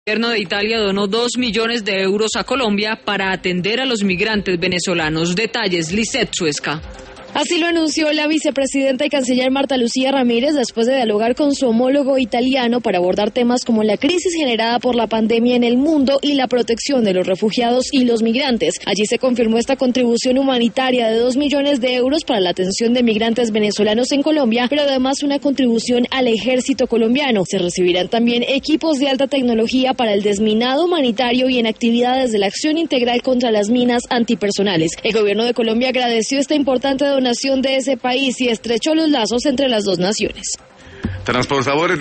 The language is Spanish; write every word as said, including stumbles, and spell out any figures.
El gobierno de Italia donó dos millones de euros a Colombia para atender a los migrantes venezolanos. Detalles, Lisette Suesca. Así lo anunció la vicepresidenta y canciller Marta Lucía Ramírez después de dialogar con su homólogo italiano para abordar temas como la crisis generada por la pandemia en el mundo y la protección de los refugiados y los migrantes. Allí se confirmó esta contribución humanitaria de dos millones de euros para la atención de migrantes venezolanos en Colombia, pero además una contribución al ejército colombiano. Se recibirán también equipos de alta tecnología para el desminado humanitario y en actividades de la acción integral contra las minas antipersonales. El gobierno de Colombia agradeció esta importante donación de ese país y estrechó los lazos entre las dos naciones. Transportadores